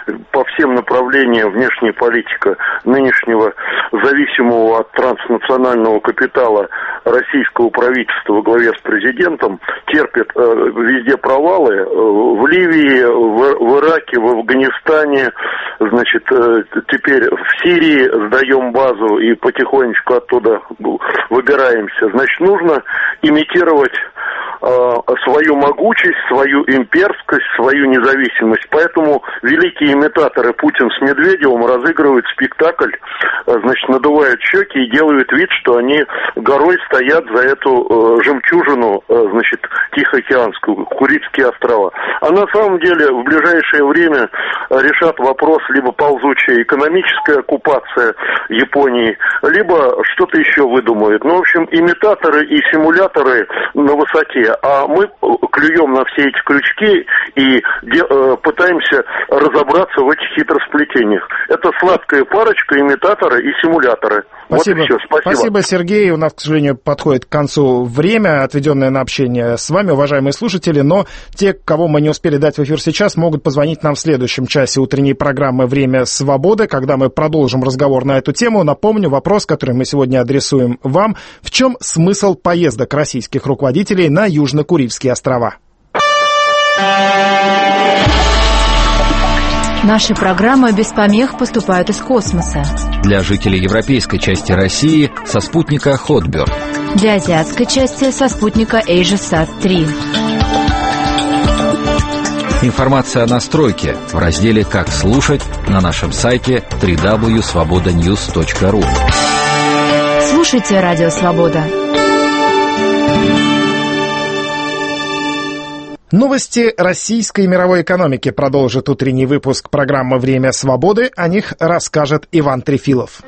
по всем направлениям внешняя политика нынешнего зависимого от транснационального капитала российского правительства во главе с президентом терпит везде провалы. В Ливии, в Ираке, в Афганистане, значит, теперь в Сирии сдаем базу и потихонечку оттуда выбираемся. Значит, нужно имитировать свою могучесть, свою имперскость, свою независимость. Поэтому великие имитаторы Путин с Медведевым разыгрывают спектакль, значит, надувают щеки и делают вид, что они горой стоят за эту жемчужину, значит, Тихоокеанскую, Курильские острова. А на самом деле в ближайшее время решат вопрос либо ползучая экономическая оккупация Японии, либо что-то еще выдумают. Ну, в общем, имитаторы и симуляторы на высоте, а мы клюем на все эти крючки и пытаемся разобраться в этих хитросплетениях. Это сладкая парочка, имитаторы и симуляторы. Спасибо. Вот и все. Спасибо, Сергей. У нас, к сожалению, подходит к концу время, отведенное на общение с вами, уважаемые слушатели, но те, кого мы не успели дать в эфир сейчас, могут позвонить нам в следующем часе утренней программы «Время свободы», когда мы продолжим разговор на эту тему. Напомню, вопрос, который мы сегодня адресуем вам. В чем смысл поездок российских руководителей на Южно-Курильские острова? Наши программы без помех поступают из космоса. Для жителей европейской части России со спутника Hotbird. Для азиатской части со спутника AsiaSat-3. Информация о настройке в разделе «Как слушать» на нашем сайте www.svobodanews.ru. Слушайте Радио Свобода. Новости российской и мировой экономики продолжит утренний выпуск программы «Время свободы». О них расскажет Иван Трефилов.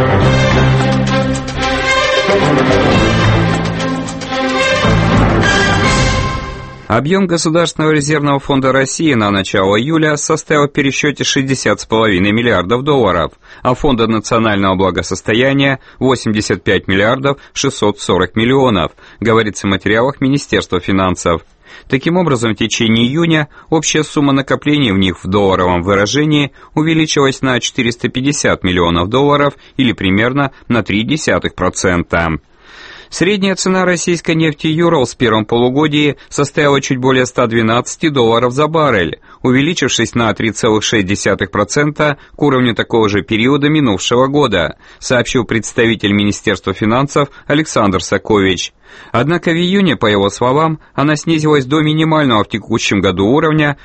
Объем Государственного резервного фонда России на начало июля составил в пересчете 60,5 миллиардов долларов, а Фонда национального благосостояния 85 миллиардов 640 миллионов, говорится в материалах Министерства финансов. Таким образом, в течение июня общая сумма накоплений в них в долларовом выражении увеличилась на 450 миллионов долларов или примерно на 0,3%. Средняя цена российской нефти Юрал в первом полугодии составила чуть более $112 за баррель, увеличившись на 3,6% к уровню такого же периода минувшего года, сообщил представитель Министерства финансов Александр Сакович. Однако в июне, по его словам, она снизилась до минимального в текущем году уровня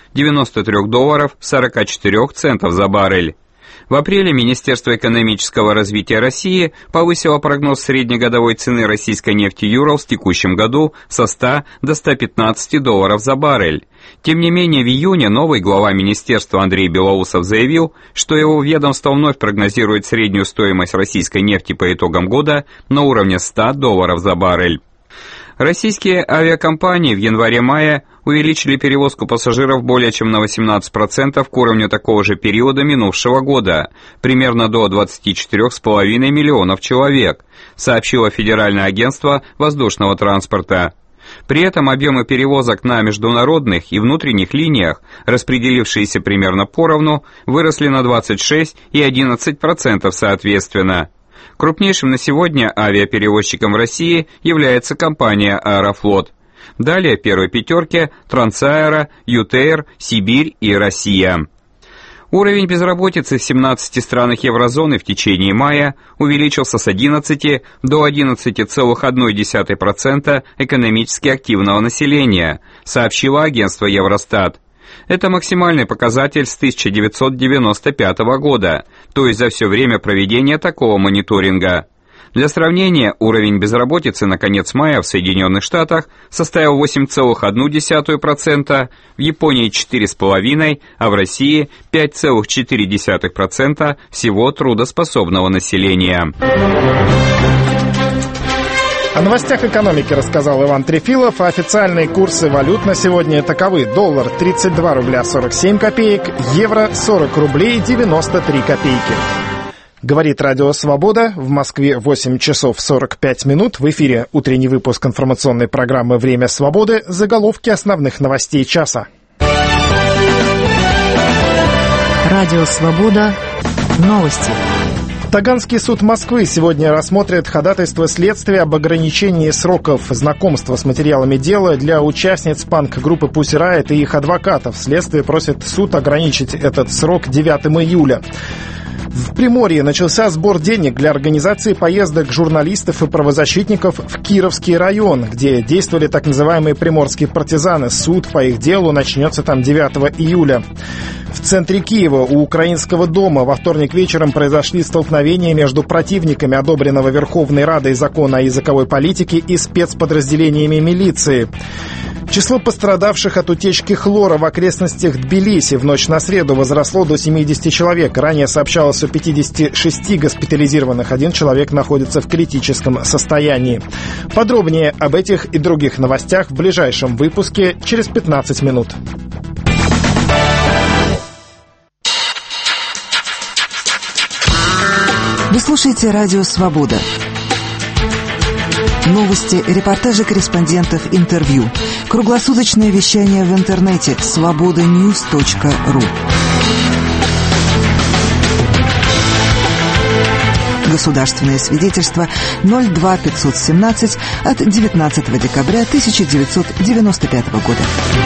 $93.44 за баррель. В апреле Министерство экономического развития России повысило прогноз среднегодовой цены российской нефти Юрал в текущем году со $100 до $115 за баррель. Тем не менее, в июне новый глава министерства Андрей Белоусов заявил, что его ведомство вновь прогнозирует среднюю стоимость российской нефти по итогам года на уровне $100 за баррель. Российские авиакомпании в январе-мае увеличили перевозку пассажиров более чем на 18% к уровню такого же периода минувшего года, примерно до 24,5 миллионов человек, сообщило Федеральное агентство воздушного транспорта. При этом объемы перевозок на международных и внутренних линиях, распределившиеся примерно поровну, выросли на 26% и 11% соответственно. Крупнейшим на сегодня авиаперевозчиком в России является компания «Аэрофлот». Далее в первой пятерке Трансаэро, ЮТР, Сибирь и Россия. Уровень безработицы в 17 странах еврозоны в течение мая увеличился с 11 до 11,1% экономически активного населения, сообщило агентство Евростат. Это максимальный показатель с 1995 года, то есть за все время проведения такого мониторинга. Для сравнения, уровень безработицы на конец мая в Соединенных Штатах составил 8,1%, в Японии 4,5%, а в России 5,4% всего трудоспособного населения. О новостях экономики рассказал Иван Трефилов, а официальные курсы валют на сегодня таковы: доллар 32 рубля 47 копеек, евро 40 рублей 93 копейки. Говорит Радио Свобода, в Москве 8 часов 45 минут, в эфире утренний выпуск информационной программы «Время свободы», заголовки основных новостей часа. Радио «Свобода». Новости. Таганский суд Москвы сегодня рассмотрит ходатайство следствия об ограничении сроков знакомства с материалами дела для участниц панк-группы Pussy Riot и их адвокатов. Следствие просит суд ограничить этот срок 9 июля. В Приморье начался сбор денег для организации поездок журналистов и правозащитников в Кировский район, где действовали так называемые приморские партизаны. Суд по их делу начнется там 9 июля. В центре Киева у Украинского дома во вторник вечером произошли столкновения между противниками одобренного Верховной Радой закона о языковой политике и спецподразделениями милиции. Число пострадавших от утечки хлора в окрестностях Тбилиси в ночь на среду возросло до 70 человек. Ранее сообщалось о 56 госпитализированных. Один человек находится в критическом состоянии. Подробнее об этих и других новостях в ближайшем выпуске через 15 минут. Вы слушаете «Радио Свобода». Новости, репортажи корреспондентов, интервью. Круглосуточное вещание в интернете svobodanews.ru. Государственное свидетельство 02517 от 19 декабря 1995 года.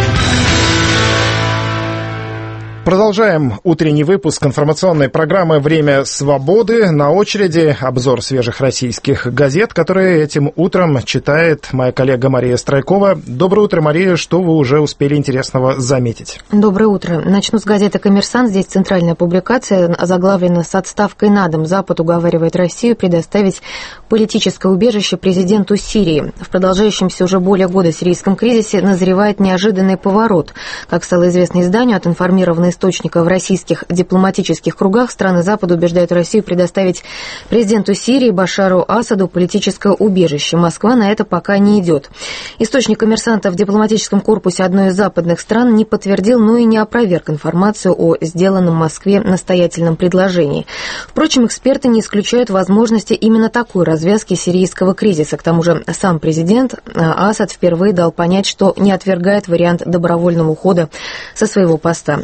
Продолжаем утренний выпуск информационной программы «Время свободы». На очереди обзор свежих российских газет, которые этим утром читает моя коллега Мария Страйкова. Доброе утро, Мария. Что вы уже успели интересного заметить? Доброе утро. Начну с газеты «Коммерсант». Здесь центральная публикация озаглавлена «С отставкой на дом. Запад уговаривает Россию предоставить политическое убежище президенту Сирии». В продолжающемся уже более года сирийском кризисе назревает неожиданный поворот. Как стало известно изданию, от информированной источников в российских дипломатических кругах, страны Запада убеждают Россию предоставить президенту Сирии Башару Асаду политическое убежище. Москва на это пока не идет. Источник «Коммерсанта» в дипломатическом корпусе одной из западных стран не подтвердил, но и не опроверг информацию о сделанном Москве настоятельном предложении. Впрочем, эксперты не исключают возможности именно такой развязки сирийского кризиса. К тому же сам президент Асад впервые дал понять, что не отвергает вариант добровольного ухода со своего поста.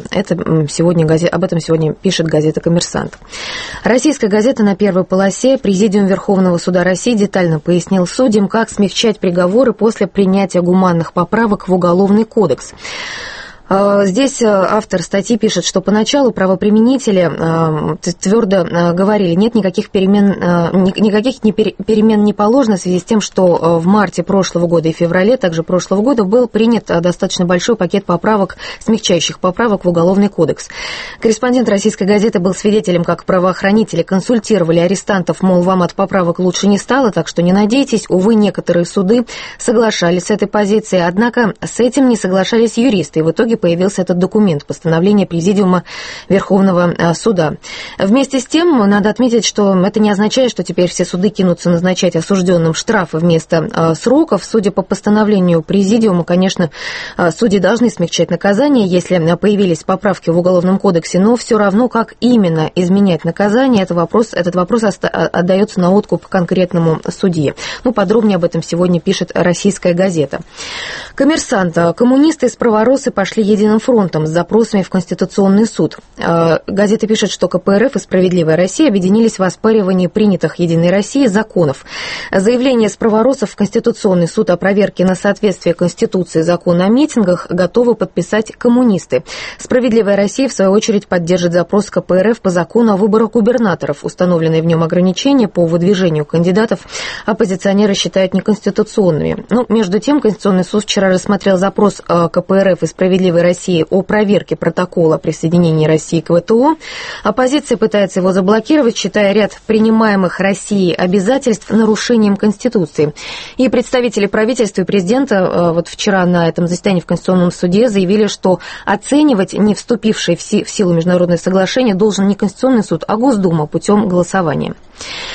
Об этом сегодня пишет газета «Коммерсант». Российская газета на первой полосе. Президиум Верховного суда России детально пояснил судьям, как смягчать приговоры после принятия гуманных поправок в Уголовный кодекс. Здесь автор статьи пишет, что поначалу правоприменители твердо говорили, нет никаких перемен не положено в связи с тем, что в марте прошлого года и феврале также прошлого года был принят достаточно большой пакет поправок, смягчающих поправок в Уголовный кодекс. Корреспондент российской газеты был свидетелем, как правоохранители консультировали арестантов, мол, вам от поправок лучше не стало, так что не надейтесь. Увы, некоторые суды соглашались с этой позицией, однако с этим не соглашались юристы, и в итоге появился этот документ, постановление Президиума Верховного суда. Вместе с тем, надо отметить, что это не означает, что теперь все суды кинутся назначать осужденным штрафы вместо сроков. Судя по постановлению Президиума, конечно, судьи должны смягчать наказание, если появились поправки в Уголовном кодексе, но все равно, как именно изменять наказание, этот вопрос отдается на откуп конкретному судье. Подробнее об этом сегодня пишет российская газета. «Коммерсант». Коммунисты-справоросы пошли единым фронтом с запросами в Конституционный суд. Газета пишет, что КПРФ и «Справедливая Россия» объединились в оспаривании принятых Единой Россией законов. Заявление справоросов в Конституционный суд о проверке на соответствие Конституции закона о митингах готовы подписать коммунисты. «Справедливая Россия», в свою очередь, поддержит запрос КПРФ по закону о выборах губернаторов. Установленные в нем ограничения по выдвижению кандидатов оппозиционеры считают неконституционными. Между тем, Конституционный суд вчера рассмотрел запрос КПРФ и «Справедливой России» о проверке протокола о присоединении России к ВТО. Оппозиция пытается его заблокировать, считая ряд принимаемых Россией обязательств нарушением Конституции. И представители правительства и президента вчера на этом заседании в Конституционном суде заявили, что оценивать не вступившие в силу международные соглашения должен не Конституционный суд, а Госдума путем голосования.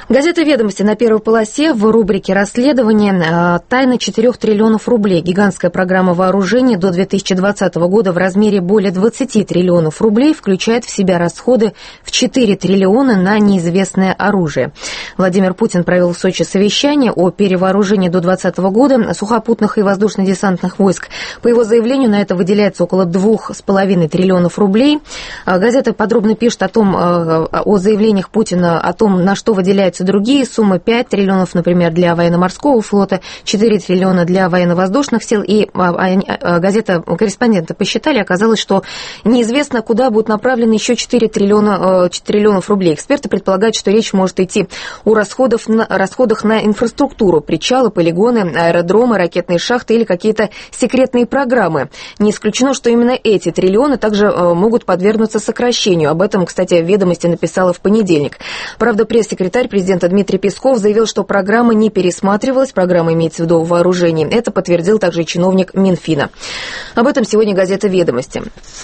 Газета «Ведомости» на первой полосе в рубрике «Расследование» тайна 4 триллионов рублей. Гигантская программа вооружений до 2020 года в размере более 20 триллионов рублей включает в себя расходы в 4 триллиона на неизвестное оружие. Владимир Путин провел в Сочи совещание о перевооружении до 2020 года сухопутных и воздушно-десантных войск. По его заявлению, на это выделяется около 2,5 триллионов рублей. Газета подробно пишет о заявлениях Путина, о том, на что выделяются другие суммы. 5 триллионов, например, для военно-морского флота, 4 триллиона для военно-воздушных сил. И газета «Корреспонденты» посчитали, оказалось, что неизвестно, куда будут направлены еще 4 триллионов рублей. Эксперты предполагают, что речь может идти о расходах на инфраструктуру, причалы, полигоны, аэродромы, ракетные шахты или какие-то секретные программы. Не исключено, что именно эти триллионы также могут подвергнуться сокращению. Об этом, кстати, «Ведомости» написала в понедельник. Правда, пресс-секретарь президента Дмитрий Песков заявил, что программа не пересматривалась, программа имеется в виду в вооружении. Это подтвердил также и чиновник Минфина. Об этом сегодня газета «Ведомости».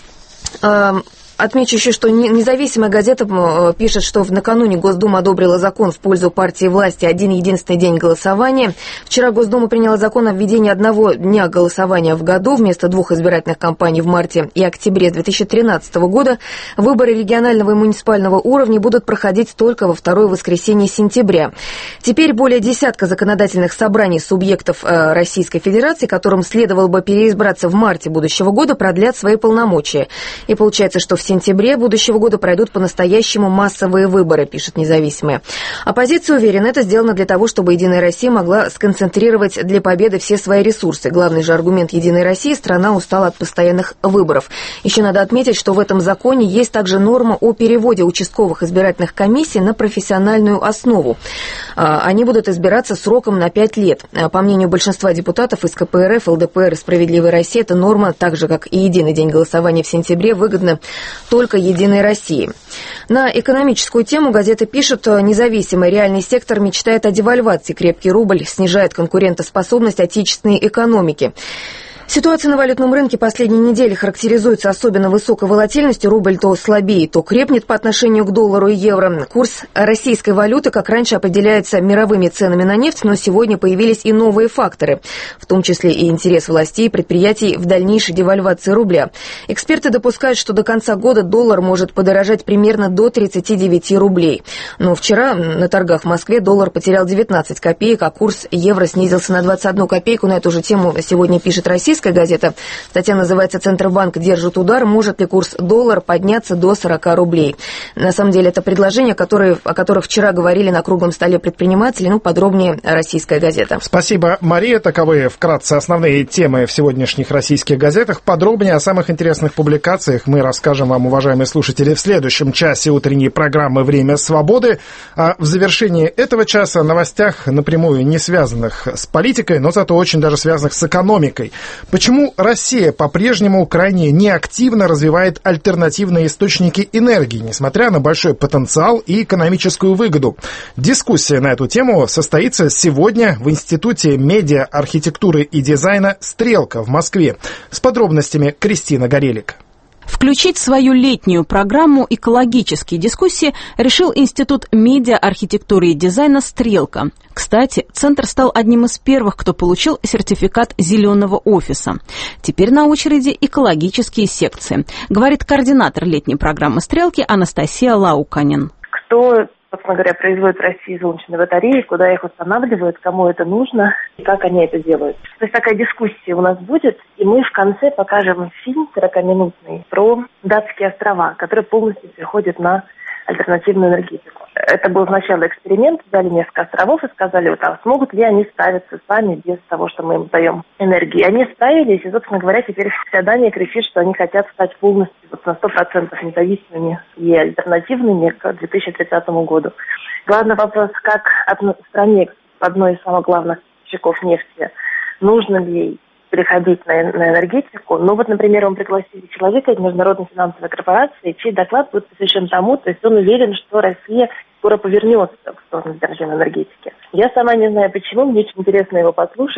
Отмечу еще, что независимая газета пишет, что накануне Госдума одобрила закон в пользу партии власти «Один-единственный день голосования». Вчера Госдума приняла закон о введении одного дня голосования в году вместо 2 избирательных кампаний в марте и октябре 2013 года. Выборы регионального и муниципального уровня будут проходить только во второе воскресенье сентября. Теперь более десятка законодательных собраний субъектов Российской Федерации, которым следовало бы переизбраться в марте будущего года, продлят свои полномочия. И получается, что в сентябре будущего года пройдут по-настоящему массовые выборы, пишет «Независимая». Оппозиция уверена, это сделано для того, чтобы «Единая Россия» могла сконцентрировать для победы все свои ресурсы. Главный же аргумент «Единой России» — страна устала от постоянных выборов. Еще надо отметить, что в этом законе есть также норма о переводе участковых избирательных комиссий на профессиональную основу. Они будут избираться сроком на 5 лет. По мнению большинства депутатов из КПРФ, ЛДПР и «Справедливой России», эта норма, так же как и единый день голосования в сентябре, выгодна только «Единой России». На экономическую тему газета пишет: «Независимый реальный сектор мечтает о девальвации. Крепкий рубль снижает конкурентоспособность отечественной экономики». Ситуация на валютном рынке последней недели характеризуется особенно высокой волатильностью. Рубль то слабеет, то крепнет по отношению к доллару и евро. Курс российской валюты, как раньше, определяется мировыми ценами на нефть, но сегодня появились и новые факторы, в том числе и интерес властей и предприятий в дальнейшей девальвации рубля. Эксперты допускают, что до конца года доллар может подорожать примерно до 39 рублей. Но вчера на торгах в Москве доллар потерял 19 копеек, а курс евро снизился на 21 копейку. На эту же тему сегодня пишет «Российская газета». Статья называется «Центробанк держит удар. Может ли курс доллара подняться до 40 рублей?» На самом деле это предложения, о которых вчера говорили на круглом столе предприниматели. Подробнее «Российская газета». Спасибо, Мария. Таковы вкратце основные темы в сегодняшних российских газетах. Подробнее о самых интересных публикациях мы расскажем вам, уважаемые слушатели, в следующем часе утренней программы «Время свободы». А в завершении этого часа о новостях, напрямую не связанных с политикой, но зато очень даже связанных с экономикой. Почему Россия по-прежнему крайне неактивно развивает альтернативные источники энергии, несмотря на большой потенциал и экономическую выгоду? Дискуссия на эту тему состоится сегодня в Институте медиа, архитектуры и дизайна «Стрелка» в Москве. С подробностями Кристина Горелик. Включить в свою летнюю программу экологические дискуссии решил Институт медиа, архитектуры и дизайна «Стрелка». Кстати, центр стал одним из первых, кто получил сертификат зеленого офиса. Теперь на очереди экологические секции, говорит координатор летней программы «Стрелки» Анастасия Лауканин. Кто, собственно говоря, производит в России солнечные батареи, куда их устанавливают, кому это нужно и как они это делают. То есть такая дискуссия у нас будет, и мы в конце покажем фильм 40-минутный про Датские острова, который полностью переходит на альтернативную энергетику. Это был сначала эксперимент, взяли несколько островов и сказали, смогут ли они справиться сами без того, что мы им даем энергии. Они справились, и, собственно говоря, теперь вся Дания кричит, что они хотят стать полностью на 100% независимыми и альтернативными к 2030 году. Главный вопрос, как стране, одной из самых главных поставщиков нефти, нужно ли ей переходить на энергетику. Например, мы пригласили человека из Международной финансовой корпорации, чей доклад будет посвящен тому, то есть он уверен, что Россия скоро повернется в сторону альтернативной энергетики. Я сама не знаю почему, мне очень интересно его послушать.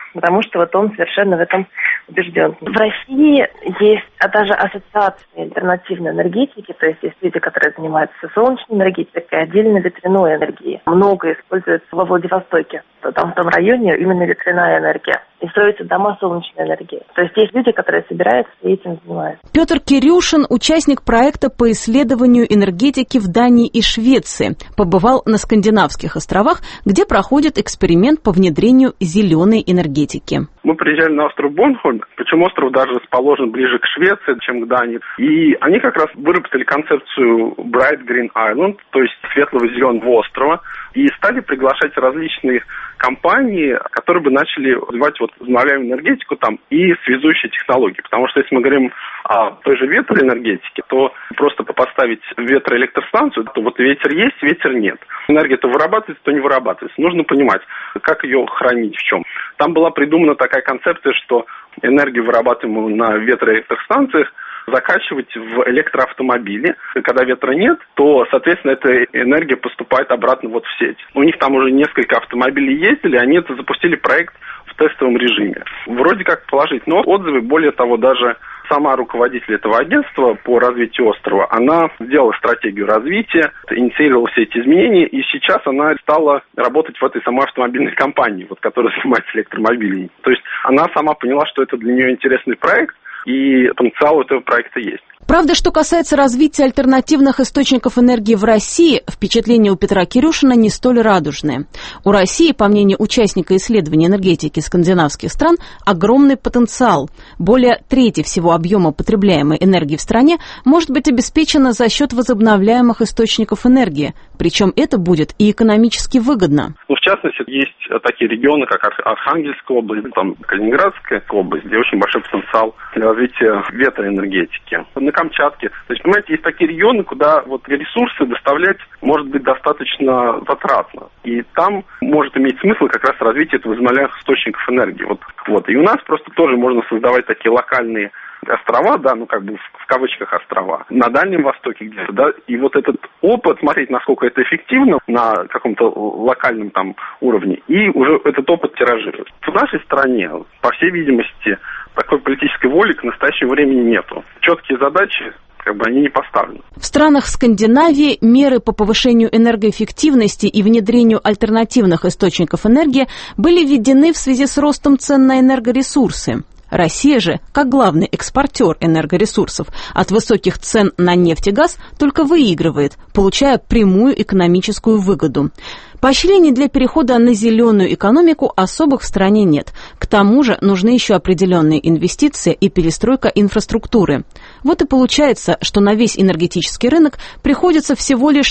потому что вот он совершенно в этом убежден. В России есть даже ассоциации альтернативной энергетики, то есть есть люди, которые занимаются солнечной энергетикой, отдельно ветряной энергией. Много используется во Владивостоке, там в том районе именно ветряная энергия. И строятся дома солнечной энергии. То есть есть люди, которые собираются и этим занимаются. Петр Кирюшин, участник проекта по исследованию энергетики в Дании и Швеции, побывал на Скандинавских островах, где проходит эксперимент по внедрению зеленой энергетики. Мы приезжали на остров Борнхольм, причем остров даже расположен ближе к Швеции, чем к Дании. И они как раз выработали концепцию Bright Green Island, то есть светлого зеленого острова, и стали приглашать различные компании, которые бы начали развивать вот возобновляемую энергетику там и связующие технологии. Потому что если мы говорим о той же ветроэнергетике, то просто поставить ветроэлектростанцию, то вот ветер есть, ветер нет. Энергия то вырабатывается, то не вырабатывается. Нужно понимать, как ее хранить, в чем. Там была придумана такая концепция, что энергию, вырабатываемую на ветроэлектростанциях, закачивать в электроавтомобили. Когда ветра нет, то, соответственно, эта энергия поступает обратно вот в сеть. У них там уже несколько автомобилей ездили, они это запустили проект в тестовом режиме. Вроде как положительные отзывы, более того, даже сама руководитель этого агентства по развитию острова, она сделала стратегию развития, инициировала все эти изменения, и сейчас она стала работать в этой самой автомобильной компании, вот, которая занимается электромобилями. То есть она сама поняла, что это для нее интересный проект, и потенциал этого проекта есть. Правда, что касается развития альтернативных источников энергии в России, впечатления у Петра Кирюшина не столь радужные. У России, по мнению участника исследования энергетики скандинавских стран, огромный потенциал. Более трети всего объема потребляемой энергии в стране может быть обеспечено за счет возобновляемых источников энергии. Причем это будет и экономически выгодно. В частности, есть такие регионы, как Архангельская область, там Калининградская область, где очень большой потенциал для развития ветроэнергетики. На Камчатке. То есть, понимаете, есть такие регионы, куда вот ресурсы доставлять может быть достаточно затратно. И там может иметь смысл как раз развитие возобновляемых источников энергии. Вот. И у нас просто тоже можно создавать такие локальные острова, да, ну как бы в кавычках острова, на Дальнем Востоке где-то, да, и вот этот опыт, смотреть, насколько это эффективно на каком-то локальном там уровне, и уже этот опыт тиражировать. В нашей стране, по всей видимости, такой политической воли к настоящему времени нету. Четкие задачи, как бы, они не поставлены. В странах Скандинавии меры по повышению энергоэффективности и внедрению альтернативных источников энергии были введены в связи с ростом цен на энергоресурсы. Россия же, как главный экспортер энергоресурсов, от высоких цен на нефть и газ только выигрывает, получая прямую экономическую выгоду. Поощрений для перехода на зеленую экономику особых в стране нет. К тому же нужны еще определенные инвестиции и перестройка инфраструктуры. Вот и получается, что на весь энергетический рынок приходится всего лишь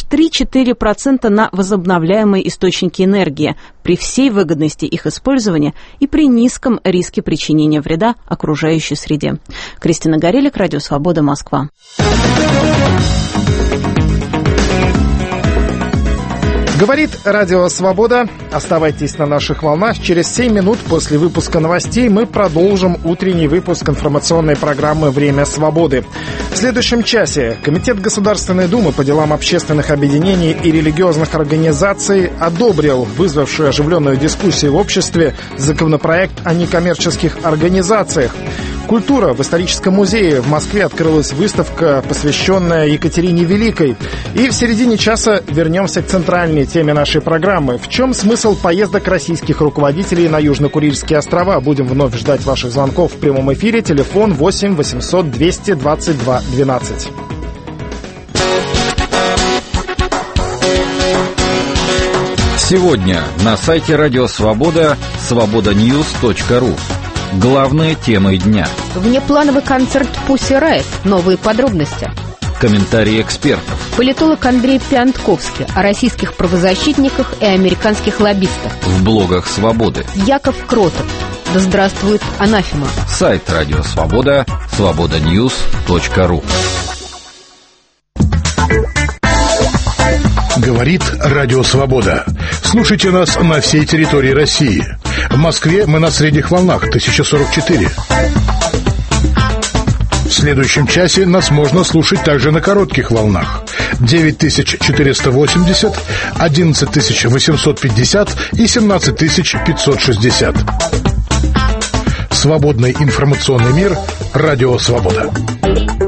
3-4% на возобновляемые источники энергии, при всей выгодности их использования и при низком риске причинения вреда окружающей среде. Кристина Горелик, Радио Свобода, Москва. Говорит Радио Свобода. Оставайтесь на наших волнах. Через 7 минут после выпуска новостей мы продолжим утренний выпуск информационной программы «Время свободы». В следующем часе Комитет Государственной Думы по делам общественных объединений и религиозных организаций одобрил вызвавшую оживленную дискуссию в обществе законопроект о некоммерческих организациях. Культура. В историческом музее в Москве открылась выставка, посвященная Екатерине Великой. И в середине часа вернемся к центральной теме нашей программы. В чем смысл поездок российских руководителей на Южно-Курильские острова? Будем вновь ждать ваших звонков в прямом эфире. Телефон 8 800 222 12. Сегодня на сайте Радио Свобода свободаньюз.ру. Главные темы дня. Внеплановый концерт Pussy Riot. Новые подробности. Комментарии экспертов. Политолог Андрей Пиантковский о российских правозащитниках и американских лоббистах. В блогах Свободы. Яков Кротов. Да здравствует анафема. Сайт Радио Свобода свободаньюз.ру. Говорит Радио Свобода. Слушайте нас на всей территории России. В Москве мы на средних волнах 1044. В следующем часе нас можно слушать также на коротких волнах 9480, 11850 и 17560. Свободный информационный мир. Радио «Свобода».